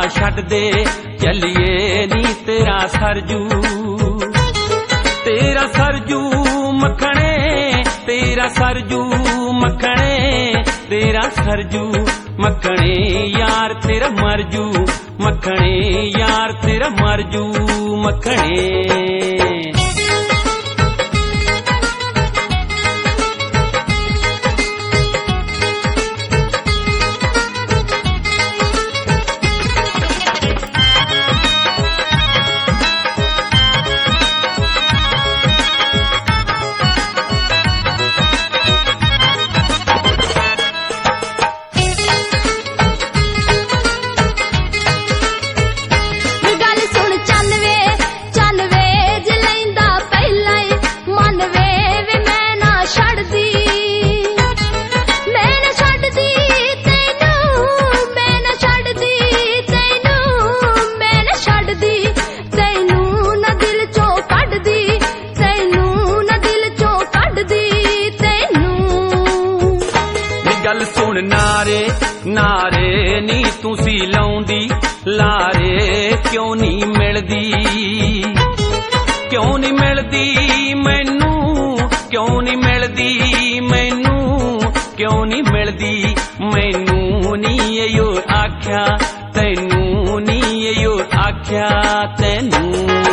छड्ड दे चलिए नी तेरा सरजू मखणे तेरा सरजू मखणे तेरा सरजू मखणे यार तेरा मरजू मखणे यार तेरा मरजू मखणे। गल सुन नारे नारे नी तुसी लाउंदी लारे क्यों नहीं मिलदी मैनू क्यों नहीं मिलदी मैनू क्यों नहीं मिलदी मैनू नी यो आख्या तैनू नी यो आख्या तैनू।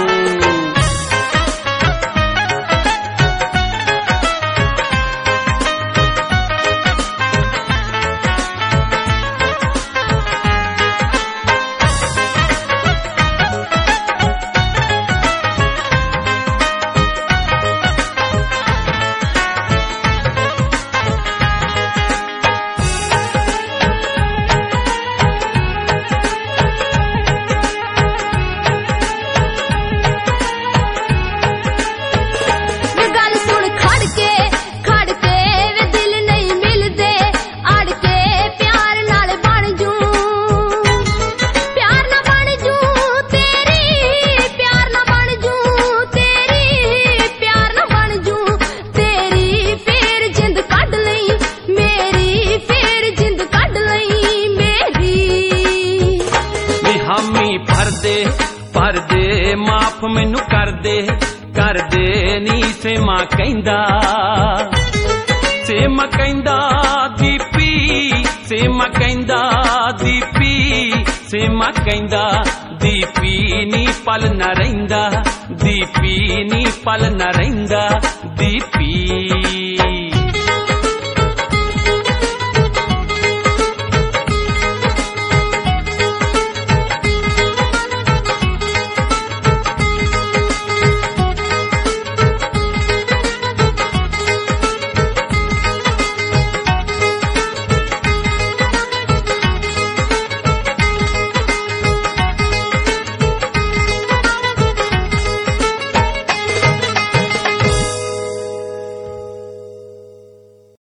भर दे माफ मैनू कर दे नी सेमा कहंदा दीपी सेमा कहंदा दीपी नी पल न रहिंदा दीपी नी पल न रहिंदा दीपी।